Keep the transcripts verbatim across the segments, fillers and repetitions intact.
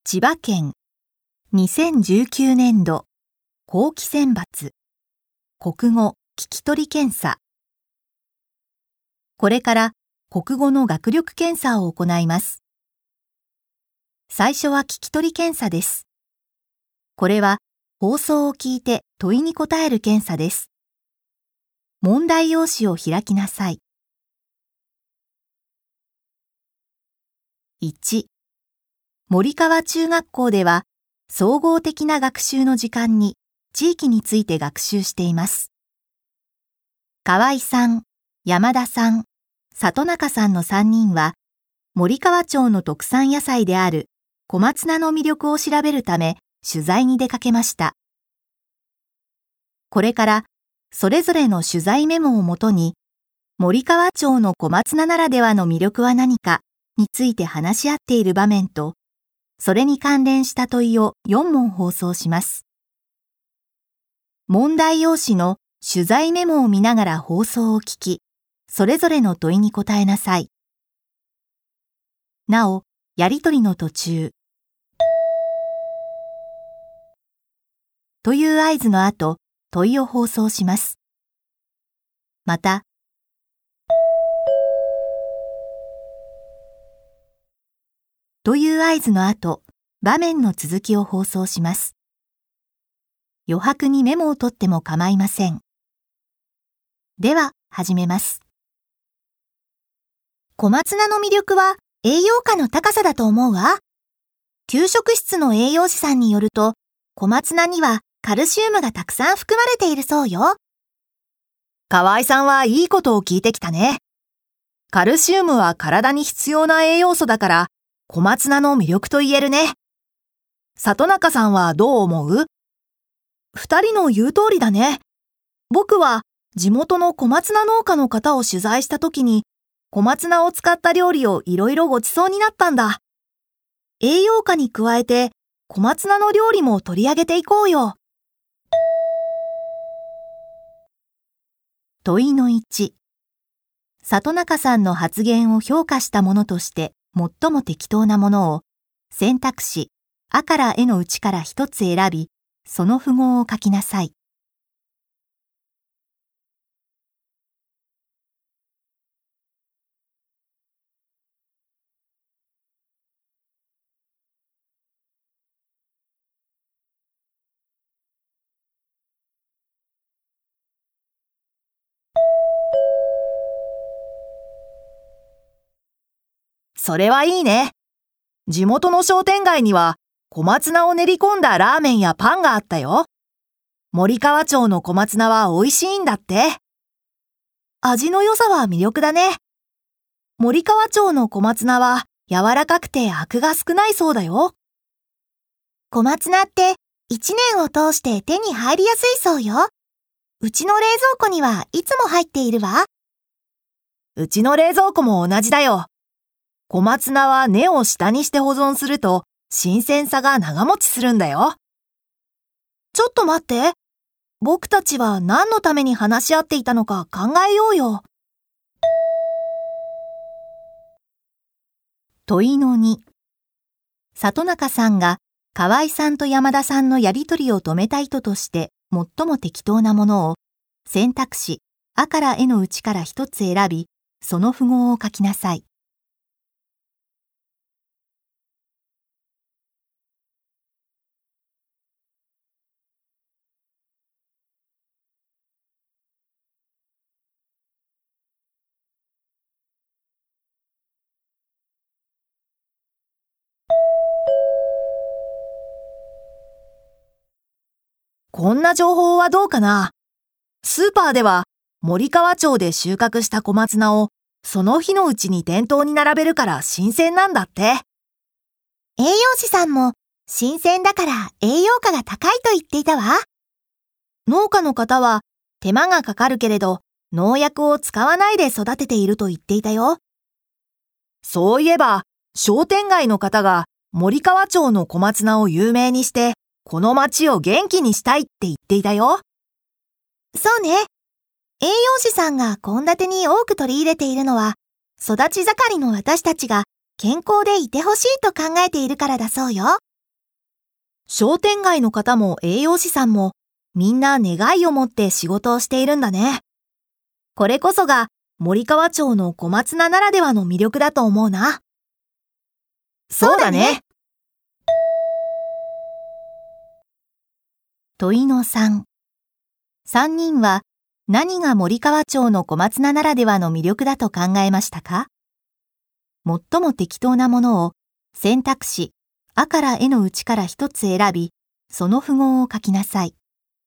千葉県にせんじゅうきゅうねんど後期選抜国語聞き取り検査。これから国語の学力検査を行います。最初は聞き取り検査です。これは放送を聞いて問いに答える検査です。問題用紙を開きなさい。いち、森川中学校では総合的な学習の時間に地域について学習しています。河合さん、山田さん、里中さんのさんにんは森川町の特産野菜である小松菜の魅力を調べるため取材に出かけました。これからそれぞれの取材メモをもとに森川町の小松菜ならではの魅力は何かについて話し合っている場面とそれに関連した問いをよんもん放送します。問題用紙の取材メモを見ながら放送を聞き、それぞれの問いに答えなさい。なお、やりとりの途中、という合図の後、問いを放送します。また、という合図の後、場面の続きを放送します。余白にメモを取っても構いません。では、始めます。小松菜の魅力は栄養価の高さだと思うわ。給食室の栄養士さんによると、小松菜にはカルシウムがたくさん含まれているそうよ。 河合さんはいいことを聞いてきたね。カルシウムは体に必要な栄養素だから、小松菜の魅力と言えるね。里中さんはどう思う？二人の言う通りだね。僕は地元の小松菜農家の方を取材した時に、小松菜を使った料理をいろいろごちそうになったんだ。栄養価に加えて、小松菜の料理も取り上げていこうよ。 問いのいち、里中さんの発言を評価したものとして最も適当なものを選択肢あからえのうちから一つ選び、その符号を書きなさい。 それはいいね。地元の商店街には小松菜を練り込んだラーメンやパンがあったよ。森川町の小松菜は美味しいんだって。味の良さは魅力だね。森川町の小松菜は柔らかくてアクが少ないそうだよ。 小松菜って一年を通して手に入りやすいそうよ。うちの冷蔵庫にはいつも入っているわ。 うちの冷蔵庫も同じだよ。小松菜は根を下にして保存すると新鮮さが長持ちするんだよ。ちょっと待って。僕たちは何のために話し合っていたのか考えようよ。 問いのに、里中さんが河合さんと山田さんのやりとりを止めた意図として最も適当なものを選択肢あからえのうちから一つ選び、その符号を書きなさい。 こんな情報はどうかな。スーパーでは森川町で収穫した小松菜をその日のうちに店頭に並べるから新鮮なんだって。 栄養士さんも新鮮だから栄養価が高いと言っていたわ。 農家の方は手間がかかるけれど農薬を使わないで育てていると言っていたよ。そういえば商店街の方が森川町の小松菜を有名にしてこの町を元気にしたいって言っていたよ。 そうね。栄養士さんが献立に多く取り入れているのは、育ち盛りの私たちが健康でいてほしいと考えているからだそうよ。 商店街の方も栄養士さんもみんな願いを持って仕事をしているんだね。これこそが森川町の小松菜ならではの魅力だと思うな。 そうだね。 問いのさん。さんにんは何が森川町の小松菜ならではの魅力だと考えましたか？最も適当なものを選択肢あからえのうちから一つ選び、その符号を書きなさい。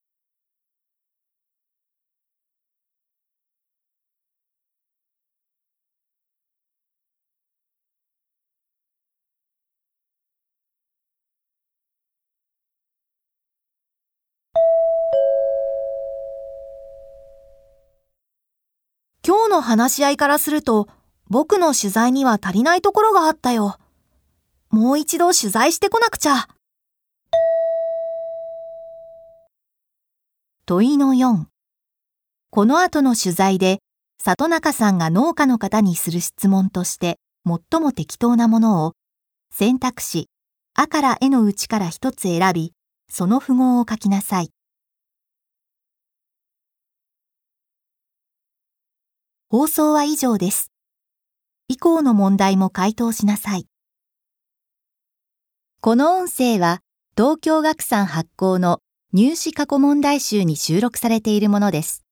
今日の話し合いからすると、僕の取材には足りないところがあったよ。もう一度取材してこなくちゃ。 問いのよん。この後の取材で、里中さんが農家の方にする質問として最も適当なものを選択肢あからえのうちから一つ選び、その符号を書きなさい。放送は以上です。以降の問題も回答しなさい。この音声は東京学産発行の入試過去問題集に収録されているものです。